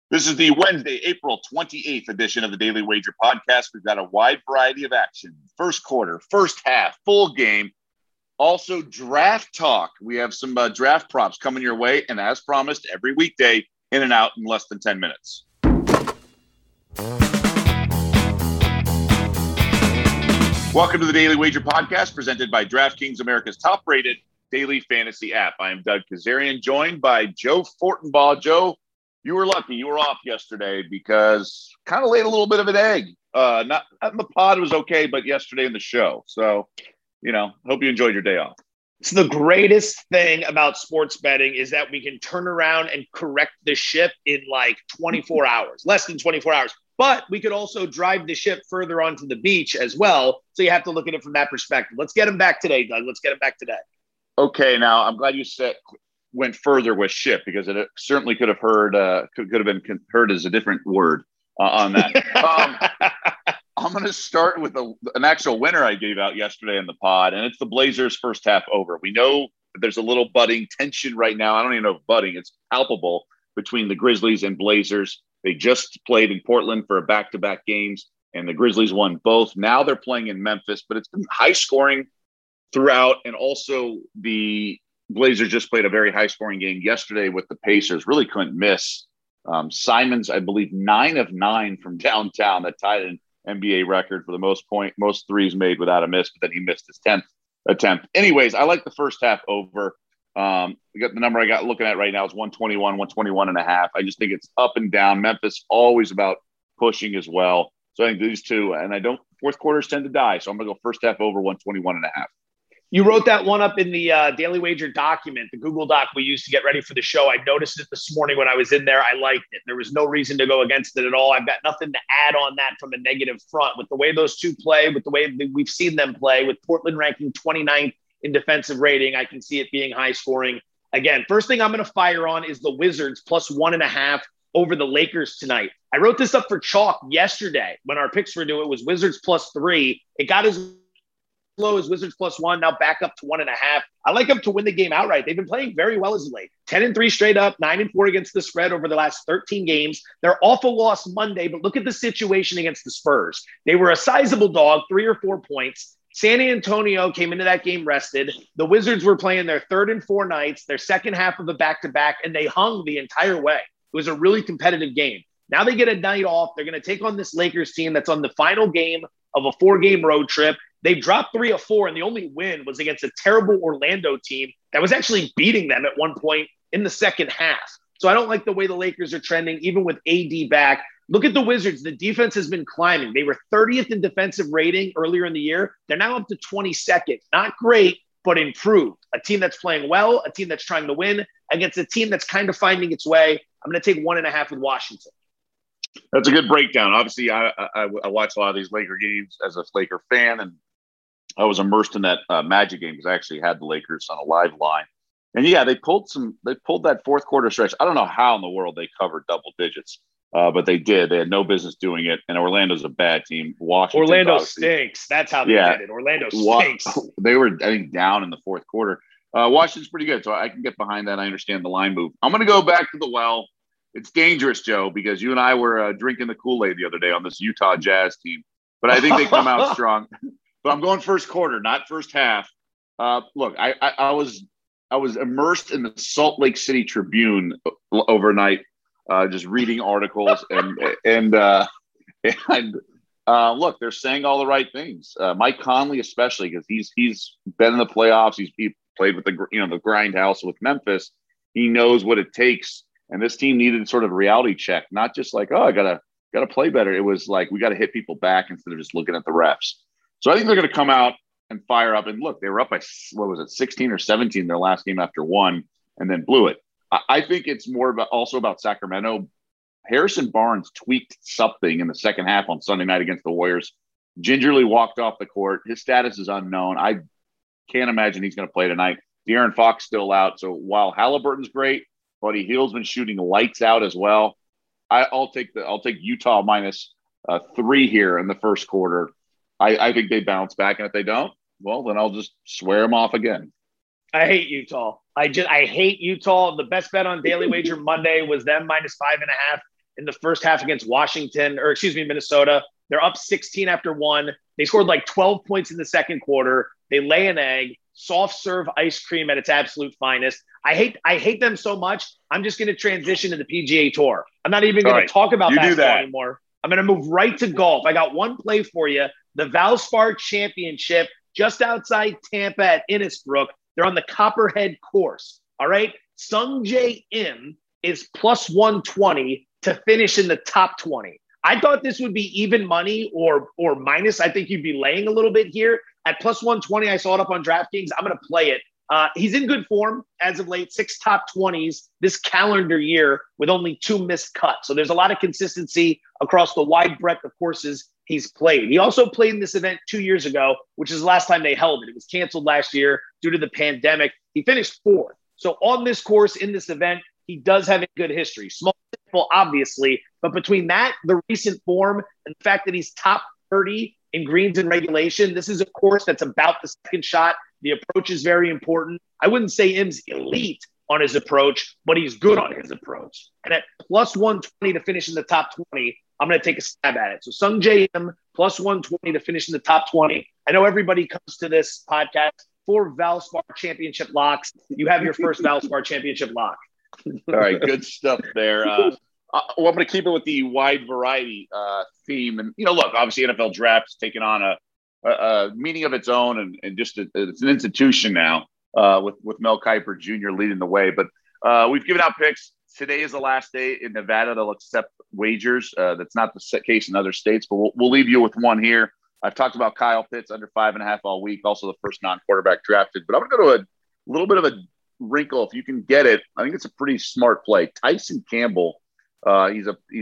This is the Wednesday, April 28th edition of the Daily Wager podcast. We've got a wide variety of action. First quarter, first half, full game. Also, draft talk. We have some draft props coming your way. And as promised, every weekday, in and out in less than 10 minutes. Welcome to the Daily Wager podcast presented by DraftKings, America's top-rated daily fantasy app. I am Doug Kazarian, joined by Joe Fortenbaugh. Joe, you were lucky. You were off yesterday because kind of laid a little bit of an egg. Not in the pod was okay, but yesterday in the show. So, hope you enjoyed your day off. It's the greatest thing about sports betting is that we can turn around and correct the ship in like 24 hours, less than 24 hours. But we could also drive the ship further onto the beach as well. So you have to look at it from that perspective. Let's get him back today, Doug. Let's get him back today. Okay, now I'm glad you went further with ship because it certainly could have been heard as a different word on that. I'm going to start with an actual winner I gave out yesterday in the pod, and it's the Blazers first half over. We know that there's a little budding tension right now. I don't even know if budding, it's palpable between the Grizzlies and Blazers. They just played in Portland for a back-to-back games, and the Grizzlies won both. Now they're playing in Memphis, but it's been high scoring throughout, and also the Blazers just played a very high-scoring game yesterday with the Pacers. Really couldn't miss. Simons, I believe, 9 of 9 from downtown. That tied an NBA record for the most threes made without a miss, but then he missed his 10th attempt. Anyways, I like the first half over. We got the number I got looking at right now is 121 and a half. I just think it's up and down. Memphis always about pushing as well. So I think these two, and fourth quarters tend to die. So I'm going to go first half over 121 and a half. You wrote that one up in the Daily Wager document, the Google Doc we used to get ready for the show. I noticed it this morning when I was in there. I liked it. There was no reason to go against it at all. I've got nothing to add on that from a negative front. With the way those two play, with the way we've seen them play, with Portland ranking 29th in defensive rating, I can see it being high scoring. Again, first thing I'm going to fire on is the Wizards plus 1.5 over the Lakers tonight. I wrote this up for chalk yesterday when our picks were due. It was Wizards plus 3. It got as low as Wizards plus 1, now back up to 1.5. I like them to win the game outright. They've been playing very well as of late. 10-3 straight up, 9-4 against the spread over the last 13 games. They're awful loss Monday, but look at the situation against the Spurs. They were a sizable dog, 3 or 4 points. San Antonio came into that game rested. The Wizards were playing their 3rd and 4 nights, their second half of a back-to-back, and they hung the entire way. It was a really competitive game. Now they get a night off. They're going to take on this Lakers team that's on the final game of a 4-game road trip. They've dropped 3 of 4, and the only win was against a terrible Orlando team that was actually beating them at one point in the second half. So I don't like the way the Lakers are trending, even with AD back. Look at the Wizards. The defense has been climbing. They were 30th in defensive rating earlier in the year. They're now up to 22nd. Not great, but improved. A team that's playing well, a team that's trying to win against a team that's kind of finding its way. I'm going to take 1.5 with Washington. That's a good breakdown. Obviously, I watch a lot of these Laker games as a Laker fan, and I was immersed in that Magic game because I actually had the Lakers on a live line. And yeah, they pulled that fourth quarter stretch. I don't know how in the world they covered double digits, but they did. They had no business doing it. And Orlando's a bad team. Orlando stinks. That's how they did it. Orlando stinks. They were, I think, down in the fourth quarter. Washington's pretty good, so I can get behind that. I understand the line move. I'm going to go back to the well. It's dangerous, Joe, because you and I were drinking the Kool-Aid the other day on this Utah Jazz team. But I think they come out strong. But I'm going first quarter, not first half. Look, I was immersed in the Salt Lake City Tribune overnight, just reading articles and look, they're saying all the right things. Mike Conley, especially because he's been in the playoffs. He played with the grindhouse with Memphis. He knows what it takes, and this team needed sort of a reality check, not just like, oh, I gotta play better. It was like we got to hit people back instead of just looking at the refs. So I think they're going to come out and fire up. And look, they were up by, 16 or 17 their last game after 1 and then blew it. I think it's more also about Sacramento. Harrison Barnes tweaked something in the second half on Sunday night against the Warriors, gingerly walked off the court. His status is unknown. I can't imagine he's going to play tonight. De'Aaron Fox still out. So while Halliburton's great, Buddy Hield's been shooting lights out as well. I'll take Utah minus 3 here in the first quarter. I think they bounce back, and if they don't, well, then I'll just swear them off again. I hate Utah. I hate Utah. The best bet on Daily Wager Monday was them minus 5.5. in the first half against Minnesota. They're up 16 after one. They scored like 12 points in the second quarter. They lay an egg. Soft serve ice cream at its absolute finest. I hate them so much. I'm just going to transition to the PGA Tour. I'm not even going to talk about basketball anymore. I'm going to move right to golf. I got one play for you. The Valspar Championship just outside Tampa at Innisbrook. They're on the Copperhead course. All right. Sung Jae Im is plus 120 to finish in the top 20. I thought this would be even money or minus. I think you'd be laying a little bit here. At plus 120, I saw it up on DraftKings. I'm going to play it. He's in good form as of late, 6 top 20s this calendar year with only 2 missed cuts. So there's a lot of consistency across the wide breadth of courses he's played. He also played in this event 2 years ago, which is the last time they held it. It was canceled last year due to the pandemic. He finished 4th. So on this course, in this event, he does have a good history. Small sample, obviously, but between that, the recent form, and the fact that he's top 30 in greens and regulation, this is a course that's about the second shot. The approach is very important. I wouldn't say Im's elite on his approach, but he's good on his approach. And at plus 120 to finish in the top 20, I'm going to take a stab at it. So Sung Jae Im plus 120 to finish in the top 20. I know everybody comes to this podcast for Valspar Championship locks. You have your first Valspar Championship lock. All right, good stuff there. Well, I'm going to keep it with the wide variety theme. And, look, obviously NFL draft's taken on a meaning of its own and just it's an institution now with Mel Kiper Jr. leading the way. But we've given out picks. Today is the last day in Nevada. They'll accept wagers. That's not the case in other states, but we'll leave you with one here. I've talked about Kyle Pitts under 5.5 all week, also the first non-quarterback drafted. But I'm going to go to a little bit of a wrinkle if you can get it. I think it's a pretty smart play. Tyson Campbell. He's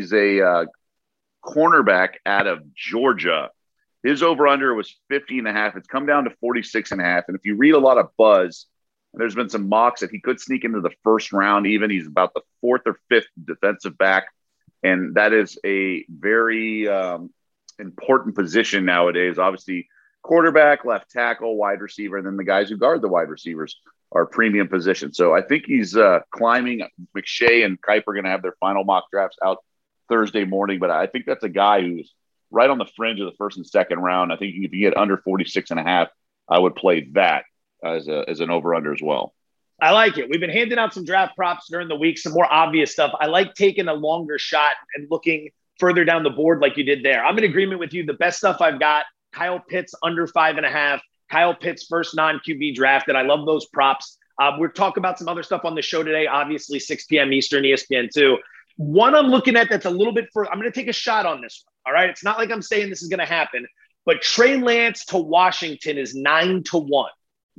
a cornerback out of Georgia. His over-under was 50.5. It's come down to 46.5. And if you read a lot of buzz, there's been some mocks that he could sneak into the first round even. He's about the 4th or 5th defensive back. And that is a very important position nowadays. Obviously, quarterback, left tackle, wide receiver, and then the guys who guard the wide receivers are premium positions. So I think he's climbing. McShay and Kiper are going to have their final mock drafts out Thursday morning. But I think that's a guy who's right on the fringe of the first and second round. I think if you get under 46.5, I would play that as an over-under as well. I like it. We've been handing out some draft props during the week, some more obvious stuff. I like taking a longer shot and looking further down the board like you did there. I'm in agreement with you. The best stuff I've got, Kyle Pitts under 5.5, Kyle Pitts first non-QB drafted. I love those props. We're talking about some other stuff on the show today, obviously 6 p.m. Eastern, ESPN2. One I'm looking at that's a little bit further. I'm going to take a shot on this one. All right. It's not like I'm saying this is going to happen, but Trey Lance to Washington is 9-1.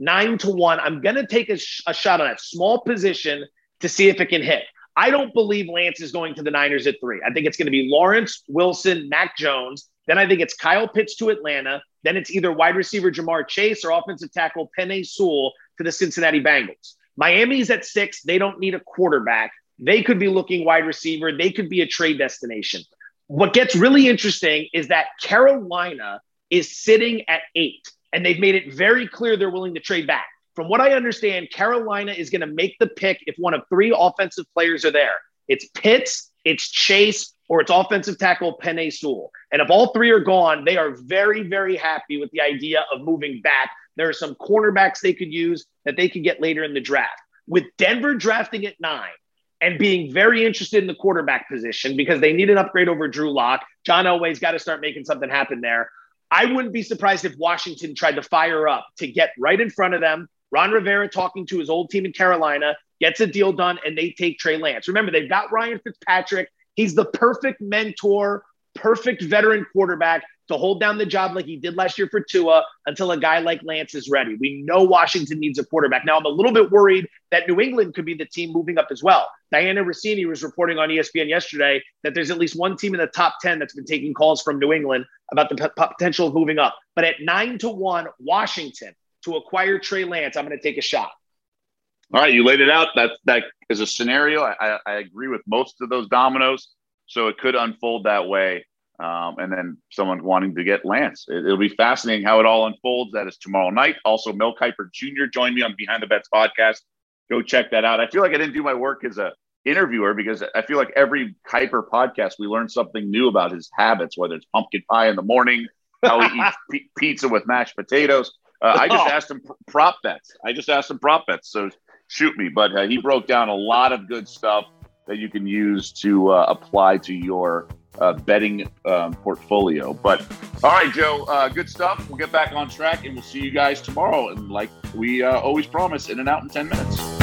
9-1. I'm going to take a shot on that small position to see if it can hit. I don't believe Lance is going to the Niners at 3. I think it's going to be Lawrence, Wilson, Mac Jones. Then I think it's Kyle Pitts to Atlanta. Then it's either wide receiver Jamar Chase or offensive tackle Penei Sewell to the Cincinnati Bengals. Miami's at 6. They don't need a quarterback. They could be looking wide receiver. They could be a trade destination. What gets really interesting is that Carolina is sitting at 8, and they've made it very clear they're willing to trade back. From what I understand, Carolina is going to make the pick if one of 3 offensive players are there. It's Pitts, it's Chase, or it's offensive tackle Penei Sewell. And if all 3 are gone, they are very, very happy with the idea of moving back. There are some cornerbacks they could use that they could get later in the draft. With Denver drafting at 9 and being very interested in the quarterback position because they need an upgrade over Drew Lock, John Elway's got to start making something happen there. I wouldn't be surprised if Washington tried to fire up to get right in front of them. Ron Rivera talking to his old team in Carolina, gets a deal done, and they take Trey Lance. Remember, they've got Ryan Fitzpatrick. He's the perfect mentor, perfect veteran quarterback to hold down the job like he did last year for Tua until a guy like Lance is ready. We know Washington needs a quarterback. Now, I'm a little bit worried that New England could be the team moving up as well. Diana Rossini was reporting on ESPN yesterday that there's at least one team in the top 10 that's been taking calls from New England about the potential of moving up. But at 9-1, Washington to acquire Trey Lance, I'm going to take a shot. All right, you laid it out. That is a scenario. I agree with most of those dominoes. So it could unfold that way. And then someone wanting to get Lance. It'll be fascinating how it all unfolds. That is tomorrow night. Also, Mel Kiper Jr. joined me on Behind the Bets podcast. Go check that out. I feel like I didn't do my work as a interviewer because I feel like every Kuiper podcast, we learn something new about his habits, whether it's pumpkin pie in the morning, how he eats pizza with mashed potatoes. I just asked him prop bets. So shoot me. But he broke down a lot of good stuff that you can use to apply to your betting portfolio. But all right, Joe, good stuff. We'll get back on track and we'll see you guys tomorrow. And like we always promise, In and Out in 10 minutes.